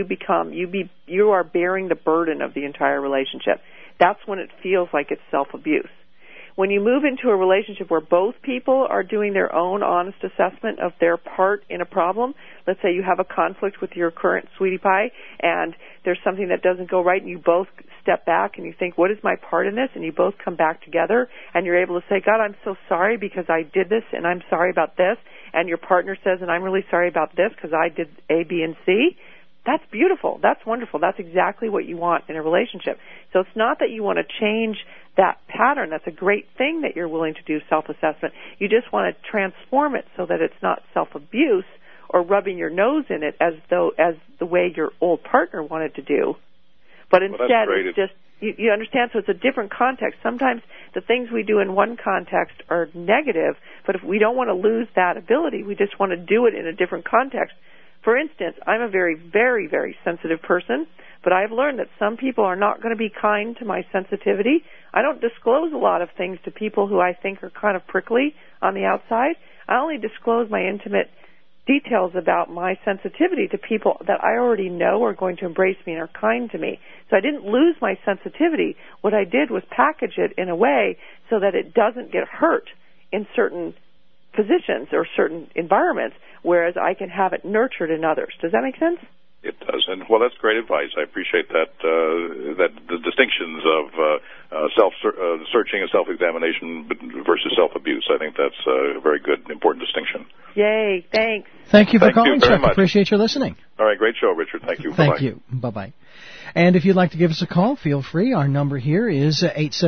you are bearing the burden of the entire relationship. That's when it feels like it's self-abuse. When you move into a relationship where both people are doing their own honest assessment of their part in a problem, let's say you have a conflict with your current sweetie pie and there's something that doesn't go right, and you both step back and you think, what is my part in this? And you both come back together and you're able to say, God, I'm so sorry because I did this, and I'm sorry about this. And your partner says, and I'm really sorry about this because I did A, B, and C. That's beautiful. That's wonderful. That's exactly what you want in a relationship. So it's not that you want to change that pattern. That's a great thing that you're willing to do self-assessment. You just want to transform it so that it's not self-abuse or rubbing your nose in it as the way your old partner wanted to do. But instead, it's just, you understand, so it's a different context. Sometimes the things we do in one context are negative, but if we don't want to lose that ability, we just want to do it in a different context. For instance, I'm a very, very, very sensitive person, but I've learned that some people are not going to be kind to my sensitivity. I don't disclose a lot of things to people who I think are kind of prickly on the outside. I only disclose my intimate details about my sensitivity to people that I already know are going to embrace me and are kind to me. So I didn't lose my sensitivity. What I did was package it in a way so that it doesn't get hurt in certain positions or certain environments, whereas I can have it nurtured in others. Does that make sense? It does, and well, that's great advice. I appreciate that. That the distinctions of self-searching and self-examination versus self-abuse. I think that's a very good, important distinction. Yay! Thanks. Thank you for calling, Chuck. Appreciate your listening. All right, great show, Richard. Thank you. Thank you. Bye-bye. And if you'd like to give us a call, feel free. Our number here is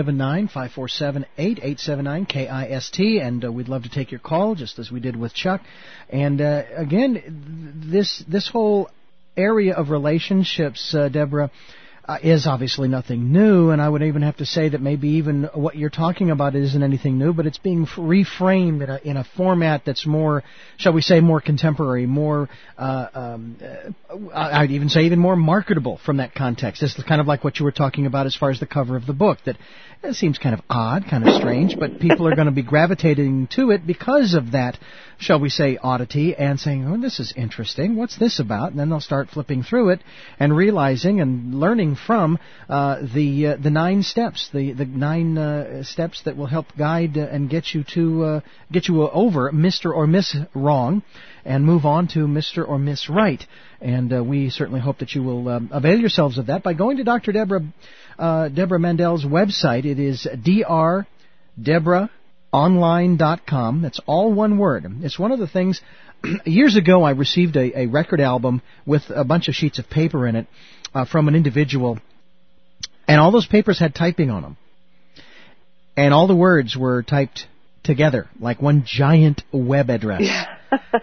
879-547-8879-KIST, and we'd love to take your call, just as we did with Chuck. And again, this whole area of relationships, Deborah, is obviously nothing new, and I would even have to say that maybe even what you're talking about isn't anything new, but it's being reframed in a format that's more, shall we say, more contemporary, more, I'd even say even more marketable from that context. This is kind of like what you were talking about as far as the cover of the book, that it seems kind of odd, kind of strange, but people are going to be gravitating to it because of that, shall we say, oddity, and saying, oh, this is interesting, what's this about? And then they'll start flipping through it and realizing and learning from the 9 steps, the 9 steps that will help guide and get you over Mr. or Miss Wrong and move on to Mr. or Miss Right. And we certainly hope that you will avail yourselves of that by going to Dr. Deborah Mandel's website. It is drdeborahonline.com. That's all one word. It's one of the things. Years ago, I received a record album with a bunch of sheets of paper in it from an individual, and all those papers had typing on them. And all the words were typed together, like one giant web address. Yeah.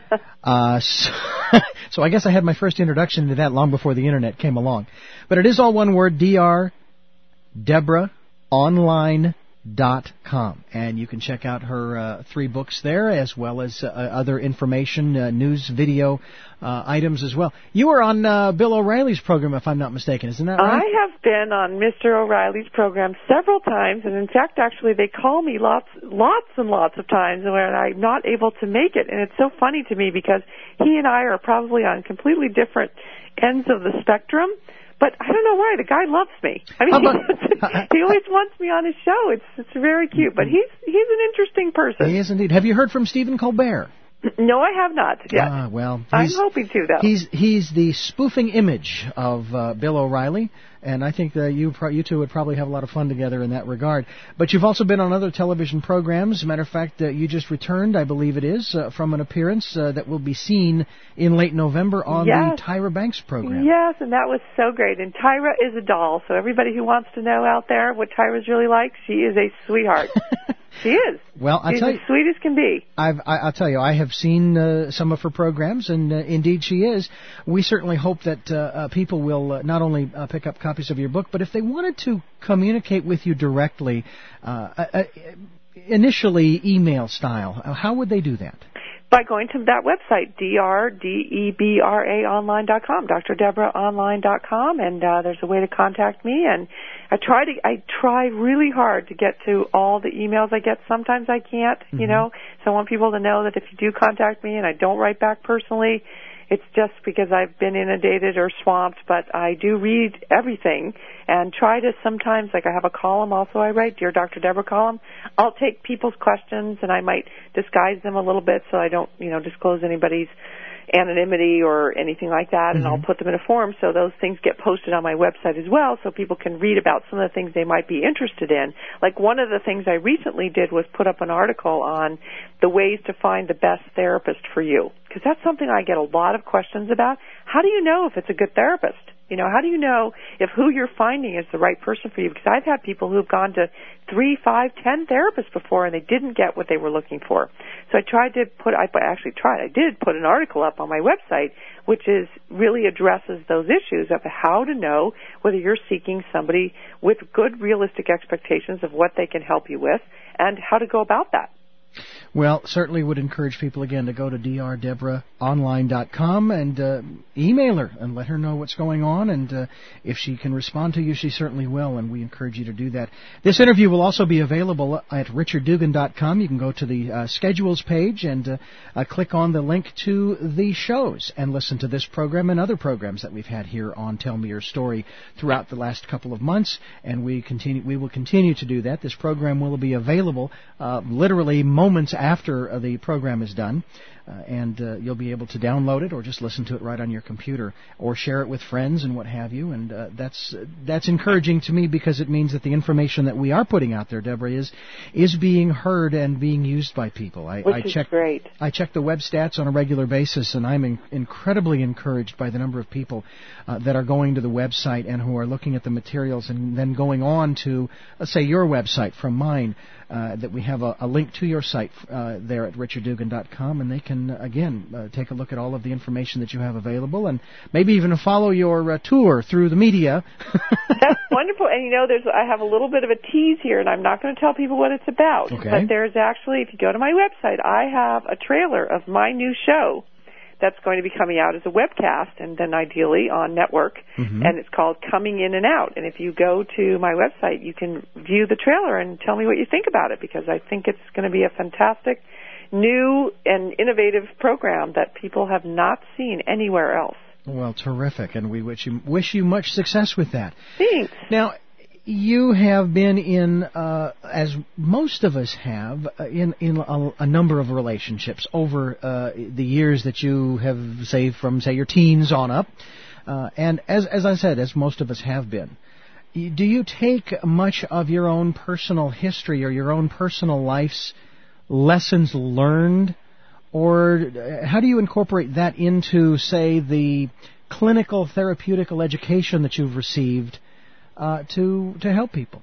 So I guess I had my first introduction to that long before the Internet came along. But it is all one word, DeborahOnline.com, and you can check out her 3 books there, as well as other information, news, video items as well. You were on Bill O'Reilly's program, if I'm not mistaken, isn't that right? I have been on Mr. O'Reilly's program several times, and in fact, actually, they call me lots and lots of times when I'm not able to make it, and it's so funny to me because he and I are probably on completely different ends of the spectrum. But I don't know why. The guy loves me. I mean, he always wants me on his show. It's very cute. But he's an interesting person. He is indeed. Have you heard from Stephen Colbert? No, I have not yet. Well, I'm hoping to, though. He's the spoofing image of Bill O'Reilly, and I think that you two would probably have a lot of fun together in that regard. But you've also been on other television programs. As a matter of fact, you just returned, I believe it is, from an appearance that will be seen in late November on the Tyra Banks program. Yes, and that was so great. And Tyra is a doll, so everybody who wants to know out there what Tyra's really like, she is a sweetheart. She is. Well, She's as sweet as can be. I'll tell you, I have seen some of her programs, and indeed she is. We certainly hope that people will not only pick up copies of your book, but if they wanted to communicate with you directly, initially email style, how would they do that? By going to that website, DrDebraOnline.com, DrDebraOnline.com, and there's a way to contact me. And I try really hard to get to all the emails I get. Sometimes I can't, you know. So I want people to know that if you do contact me and I don't write back personally, it's just because I've been inundated or swamped, but I do read everything and try to sometimes, like I have a column also I write, Dear Dr. Deborah column. I'll take people's questions and I might disguise them a little bit so I don't, disclose anybody's anonymity or anything like that, and I'll put them in a form so those things get posted on my website as well so people can read about some of the things they might be interested in. Like one of the things I recently did was put up an article on the ways to find the best therapist for you, because that's something I get a lot of questions about. How do you know if it's a good therapist? How do you know if who you're finding is the right person for you? Because I've had people who've gone to 3, 5, 10 therapists before and they didn't get what they were looking for. So I did put an article up on my website which really addresses those issues of how to know whether you're seeking somebody with good realistic expectations of what they can help you with and how to go about that. Well, certainly would encourage people, again, to go to DrDebraOnline.com and email her and let her know what's going on. And if she can respond to you, she certainly will, and we encourage you to do that. This interview will also be available at RichardDugan.com. You can go to the schedules page and click on the link to the shows and listen to this program and other programs that we've had here on Tell Me Your Story throughout the last couple of months, and we will continue to do that. This program will be available literally moments after the program is done, and you'll be able to download it or just listen to it right on your computer or share it with friends and what have you. And that's encouraging to me because it means that the information that we are putting out there, Deborah, is being heard and being used by people. Which is great. I check the web stats on a regular basis, and I'm incredibly encouraged by the number of people that are going to the website and who are looking at the materials and then going on to, let's say, your website from mine, that we have a link to your site there at RichardDugan.com, and they can, again, take a look at all of the information that you have available and maybe even follow your tour through the media. That's wonderful. And, I have a little bit of a tease here, and I'm not going to tell people what it's about. Okay. But there's actually, if you go to my website, I have a trailer of my new show that's going to be coming out as a webcast and then ideally on network, and it's called Coming In and Out. And if you go to my website, you can view the trailer and tell me what you think about it, because I think it's going to be a fantastic new and innovative program that people have not seen anywhere else. Well, terrific, and we wish you much success with that. Thanks. Now, you have been in, as most of us have, in a number of relationships over the years that you have, from your teens on up. And as I said, as most of us have been, do you take much of your own personal history or your own personal life's lessons learned, or how do you incorporate that into, say, the clinical therapeutical education that you've received to help people?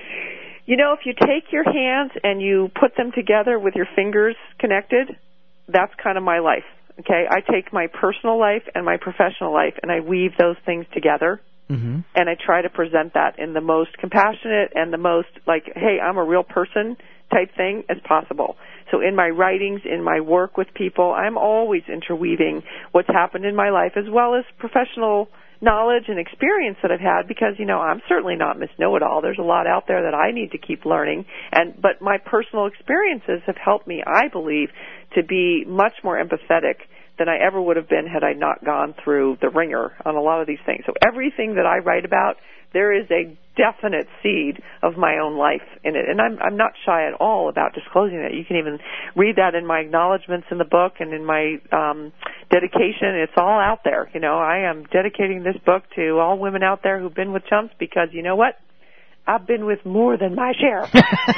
If you take your hands and you put them together with your fingers connected, that's kind of my life. Okay, I take my personal life and my professional life and I weave those things together Mm-hmm. And I try to present that in the most compassionate and the most like, hey, I'm a real person type thing as possible. So in my writings, in my work with people, I'm always interweaving what's happened in my life as well as professional knowledge and experience that I've had, because, you know, I'm certainly not Miss Know-It-All. There's a lot out there that I need to keep learning. But my personal experiences have helped me, I believe, to be much more empathetic than I ever would have been had I not gone through the ringer on a lot of these things. So everything that I write about, there is a definite seed of my own life in it. And I'm not shy at all about disclosing that. You can even read that in my acknowledgments in the book and in my dedication. It's all out there. You know, I am dedicating this book to all women out there who've been with chumps, because you know what? I've been with more than my share.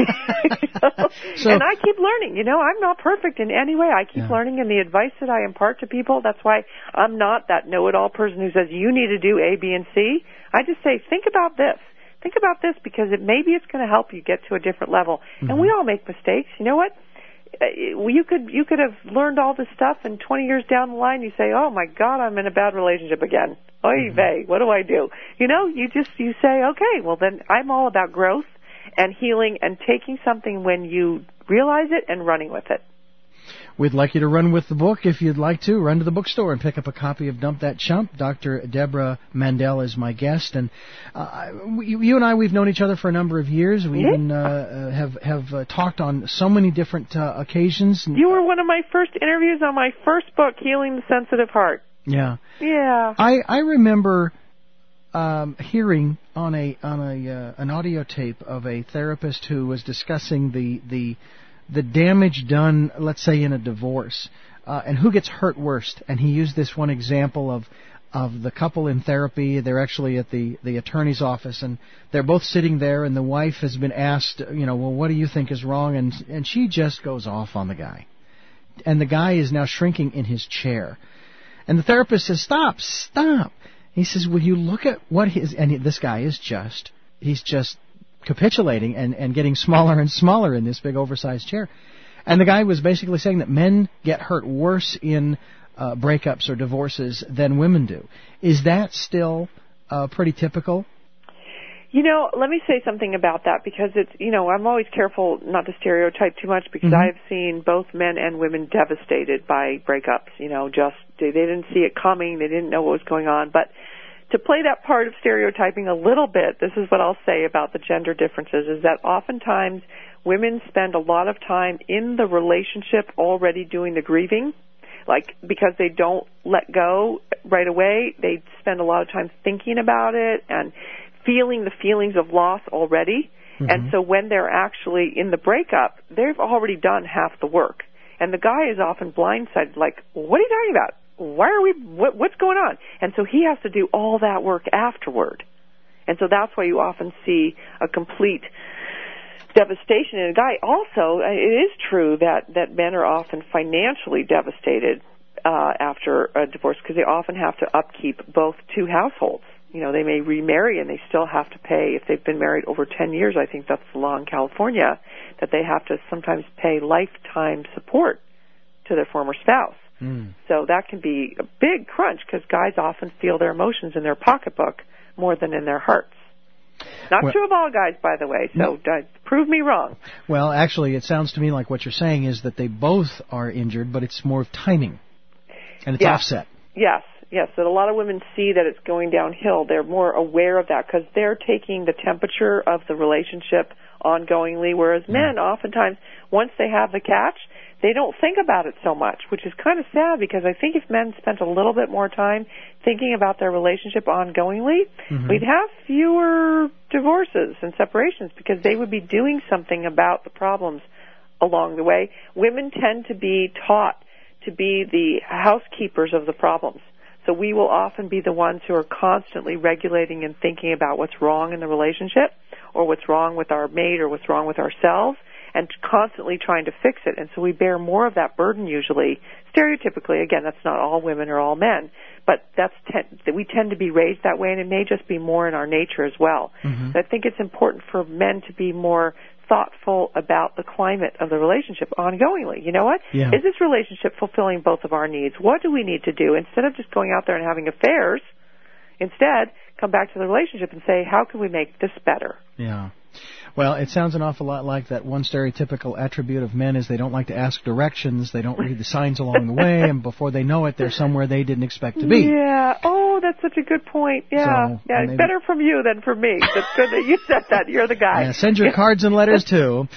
So, and I keep learning. You know, I'm not perfect in any way. I keep learning, and the advice that I impart to people, that's why I'm not that know-it-all person who says, you need to do A, B, and C. I just say, think about this. Think about this, because maybe it's going to help you get to a different level. Mm-hmm. And we all make mistakes. You know what? You could have learned all this stuff, and 20 years down the line you say, oh my God, I'm in a bad relationship again. Oy vey, what do I do? You know, you say, okay, well then I'm all about growth and healing and taking something when you realize it and running with it. We'd like you to run with the book. If you'd like to, run to the bookstore and pick up a copy of Dump That Chump. Dr. Deborah Mandel is my guest, and you and I, we've known each other for a number of years. We even have talked on so many different occasions. You were one of my first interviews on my first book, Healing the Sensitive Heart. Yeah. Yeah. I remember hearing on an audio tape of a therapist who was discussing the damage done, let's say, in a divorce, and who gets hurt worst. And he used this one example of the couple in therapy. They're actually at the attorney's office, and they're both sitting there, and the wife has been asked, you know, well, what do you think is wrong? And she just goes off on the guy. And the guy is now shrinking in his chair. And the therapist says, stop. He says, will you look at what and this guy is he's just capitulating and getting smaller and smaller in this big oversized chair. And the guy was basically saying that men get hurt worse in breakups or divorces than women do. Is that still pretty typical? You know, let me say something about that, because it's, you know, I'm always careful not to stereotype too much, because I've seen both men and women devastated by breakups. You know, just they didn't see it coming, they didn't know what was going on. But to play that part of stereotyping a little bit, this is what I'll say about the gender differences, is that oftentimes women spend a lot of time in the relationship already doing the grieving, like because they don't let go right away. They spend a lot of time thinking about it and feeling the feelings of loss already. Mm-hmm. And so when they're actually in the breakup, they've already done half the work. And the guy is often blindsided, like, what are you talking about? What's going on? And so he has to do all that work afterward. And so that's why you often see a complete devastation in a guy. Also, it is true that men are often financially devastated after a divorce, because they often have to upkeep both two households. You know, they may remarry and they still have to pay, if they've been married over 10 years, I think that's the law in California, that they have to sometimes pay lifetime support to their former spouse. So that can be a big crunch, because guys often feel their emotions in their pocketbook more than in their hearts. Not true of all guys, by the way, so prove me wrong. Well, actually, it sounds to me like what you're saying is that they both are injured, but it's more of timing, and it's offset. Yes, that a lot of women see that it's going downhill. They're more aware of that, because they're taking the temperature of the relationship ongoingly, whereas men, oftentimes, once they have the catch, they don't think about it so much, which is kind of sad, because I think if men spent a little bit more time thinking about their relationship ongoingly, we'd have fewer divorces and separations, because they would be doing something about the problems along the way. Women tend to be taught to be the housekeepers of the problems. So we will often be the ones who are constantly regulating and thinking about what's wrong in the relationship, or what's wrong with our mate, or what's wrong with ourselves, and constantly trying to fix it. And so we bear more of that burden usually, stereotypically. Again, that's not all women or all men, but we tend to be raised that way, and it may just be more in our nature as well. So I think it's important for men to be more thoughtful about the climate of the relationship ongoingly. You know what? Yeah. Is this relationship fulfilling both of our needs? What do we need to do? Instead of just going out there and having affairs, instead, come back to the relationship and say, how can we make this better? Yeah. Well, it sounds an awful lot like that one stereotypical attribute of men is they don't like to ask directions, they don't read the signs along the way, and before they know it, they're somewhere they didn't expect to be. Yeah. Oh, that's such a good point. Yeah. So, yeah. It's better from you than from me. That's good that you said that. You're the guy. Yeah, send your cards and letters, too.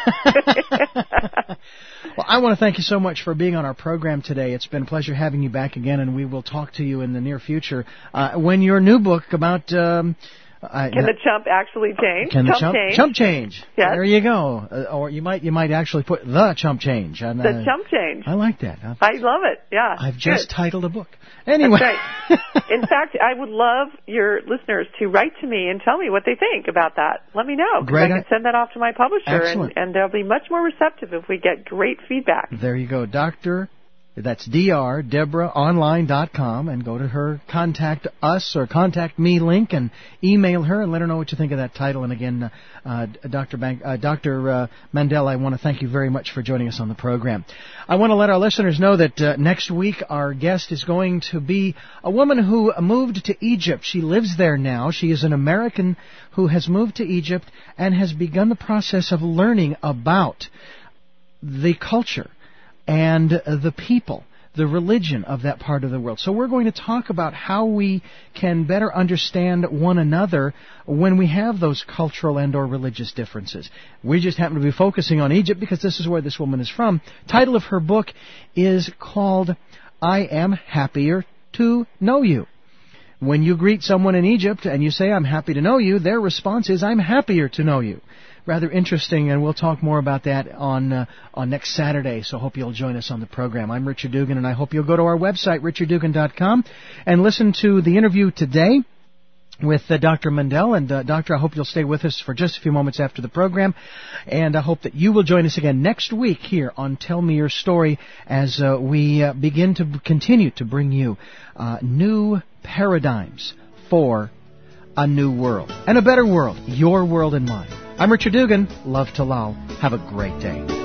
Well, I want to thank you so much for being on our program today. It's been a pleasure having you back again, and we will talk to you in the near future when your new book about... Can the chump actually change? Can the chump change? Yes. There you go. Or you might actually put the chump change. And, the chump change. I like that. I love it. Yeah. I've just titled a book. Anyway. That's right. In fact, I would love your listeners to write to me and tell me what they think about that. Let me know. Great. I can send that off to my publisher, and they'll be much more receptive if we get great feedback. There you go. That's DRDeborahOnline.com, and go to her Contact Us or Contact Me link and email her and let her know what you think of that title. And again, Dr. Mandel, I want to thank you very much for joining us on the program. I want to let our listeners know that next week our guest is going to be a woman who moved to Egypt. She lives there now. She is an American who has moved to Egypt and has begun the process of learning about the culture and the people, the religion of that part of the world. So we're going to talk about how we can better understand one another when we have those cultural and or religious differences. We just happen to be focusing on Egypt because this is where this woman is from. Title of her book is called I Am Happier to Know You. When you greet someone in Egypt and you say, I'm happy to know you, their response is, I'm happier to know you. Rather interesting, and we'll talk more about that on next Saturday, so hope you'll join us on the program. I'm Richard Dugan, and I hope you'll go to our website, richarddugan.com, and listen to the interview today with Dr. Mandel. And Doctor, I hope you'll stay with us for just a few moments after the program, and I hope that you will join us again next week here on Tell Me Your Story as we begin to continue to bring you new paradigms for a new world, and a better world, your world and mine. I'm Richard Dugan. Love to Lal. Have a great day.